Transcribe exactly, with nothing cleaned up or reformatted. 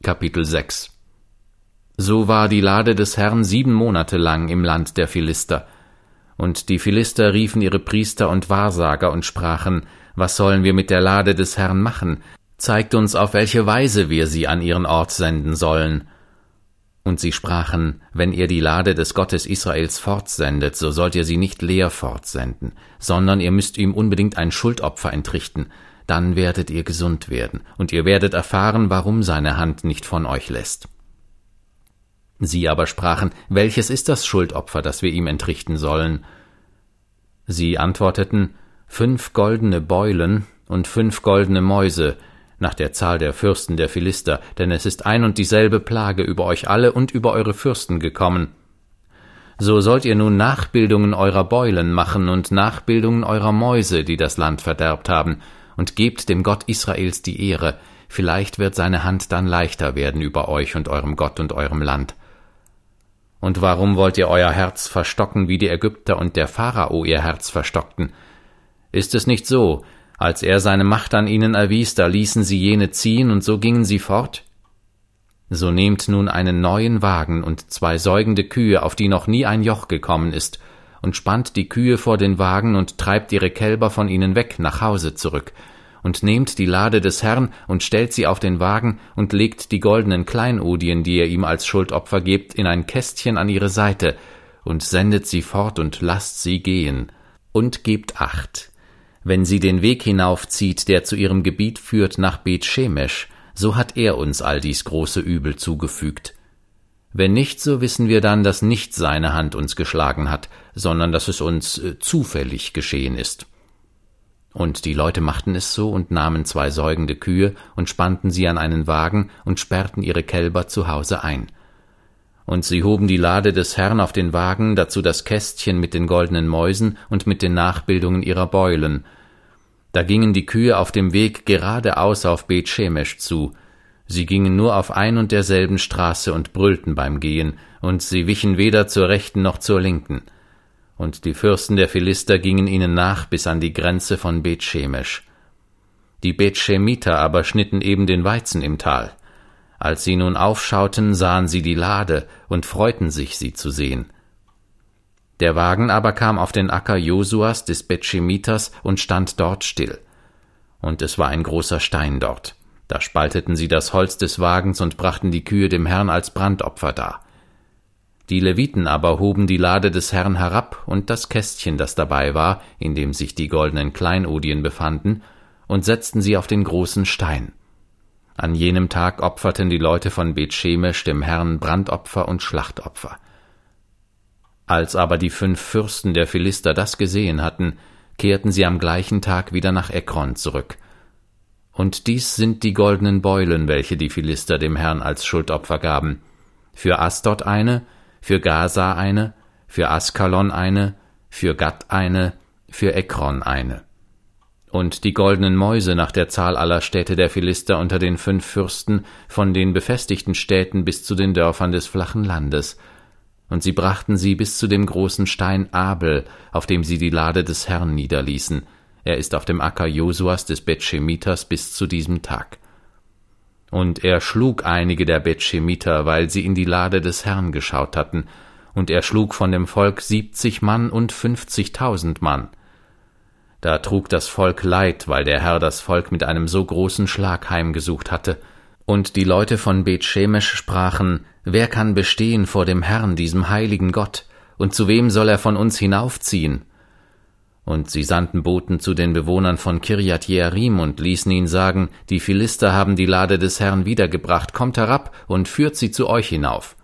Kapitel sechs. So war die Lade des Herrn sieben Monate lang im Land der Philister. Und die Philister riefen ihre Priester und Wahrsager und sprachen: Was sollen wir mit der Lade des Herrn machen? Zeigt uns, auf welche Weise wir sie an ihren Ort senden sollen. Und sie sprachen: Wenn ihr die Lade des Gottes Israels fortsendet, so sollt ihr sie nicht leer fortsenden, sondern ihr müsst ihm unbedingt ein Schuldopfer entrichten. Dann werdet ihr gesund werden, und ihr werdet erfahren, warum seine Hand nicht von euch lässt. Sie aber sprachen: Welches ist das Schuldopfer, das wir ihm entrichten sollen? Sie antworteten: Fünf goldene Beulen und fünf goldene Mäuse, nach der Zahl der Fürsten der Philister, denn es ist ein und dieselbe Plage über euch alle und über eure Fürsten gekommen. So sollt ihr nun Nachbildungen eurer Beulen machen und Nachbildungen eurer Mäuse, die das Land verderbt haben, und gebt dem Gott Israels die Ehre, vielleicht wird seine Hand dann leichter werden über euch und eurem Gott und eurem Land. Und warum wollt ihr euer Herz verstocken, wie die Ägypter und der Pharao ihr Herz verstockten? Ist es nicht so, als er seine Macht an ihnen erwies, da ließen sie jene ziehen, und so gingen sie fort? So nehmt nun einen neuen Wagen und zwei säugende Kühe, auf die noch nie ein Joch gekommen ist, und spannt die Kühe vor den Wagen und treibt ihre Kälber von ihnen weg nach Hause zurück, und nehmt die Lade des Herrn und stellt sie auf den Wagen und legt die goldenen Kleinodien, die ihr ihm als Schuldopfer gebt, in ein Kästchen an ihre Seite und sendet sie fort und lasst sie gehen. Und gebt Acht, wenn sie den Weg hinaufzieht, der zu ihrem Gebiet führt nach Beth-Shemesh, so hat er uns all dies große Übel zugefügt. Wenn nicht, so wissen wir dann, dass nicht seine Hand uns geschlagen hat, sondern dass es uns äh, zufällig geschehen ist. Und die Leute machten es so und nahmen zwei säugende Kühe und spannten sie an einen Wagen und sperrten ihre Kälber zu Hause ein. Und sie hoben die Lade des Herrn auf den Wagen, dazu das Kästchen mit den goldenen Mäusen und mit den Nachbildungen ihrer Beulen. Da gingen die Kühe auf dem Weg geradeaus auf Beth-Shemesh zu. Sie gingen nur auf ein und derselben Straße und brüllten beim Gehen, und sie wichen weder zur rechten noch zur linken. Und die Fürsten der Philister gingen ihnen nach bis an die Grenze von Beth-Shemesh. Die Beth-Shemiter aber schnitten eben den Weizen im Tal. Als sie nun aufschauten, sahen sie die Lade und freuten sich, sie zu sehen. Der Wagen aber kam auf den Acker Josuas des Beth-Shemiters und stand dort still. Und es war ein großer Stein dort. Da spalteten sie das Holz des Wagens und brachten die Kühe dem Herrn als Brandopfer dar. Die Leviten aber hoben die Lade des Herrn herab und das Kästchen, das dabei war, in dem sich die goldenen Kleinodien befanden, und setzten sie auf den großen Stein. An jenem Tag opferten die Leute von Beth-Shemesh dem Herrn Brandopfer und Schlachtopfer. Als aber die fünf Fürsten der Philister das gesehen hatten, kehrten sie am gleichen Tag wieder nach Ekron zurück. Und dies sind die goldenen Beulen, welche die Philister dem Herrn als Schuldopfer gaben: für Asdod eine, für Gaza eine, für Askalon eine, für Gat eine, für Ekron eine. Und die goldenen Mäuse nach der Zahl aller Städte der Philister unter den fünf Fürsten, von den befestigten Städten bis zu den Dörfern des flachen Landes. Und sie brachten sie bis zu dem großen Stein Abel, auf dem sie die Lade des Herrn niederließen. Er ist auf dem Acker Josuas des Beth-Shemiters bis zu diesem Tag. Und er schlug einige der Beth-Shemiter, weil sie in die Lade des Herrn geschaut hatten, und er schlug von dem Volk siebzig Mann und fünfzigtausend Mann. Da trug das Volk Leid, weil der Herr das Volk mit einem so großen Schlag heimgesucht hatte. Und die Leute von Beth-Shemesh sprachen: Wer kann bestehen vor dem Herrn, diesem heiligen Gott, und zu wem soll er von uns hinaufziehen? Und sie sandten Boten zu den Bewohnern von Kirjat Jearim und ließen ihn sagen: Die Philister haben die Lade des Herrn wiedergebracht, kommt herab und führt sie zu euch hinauf.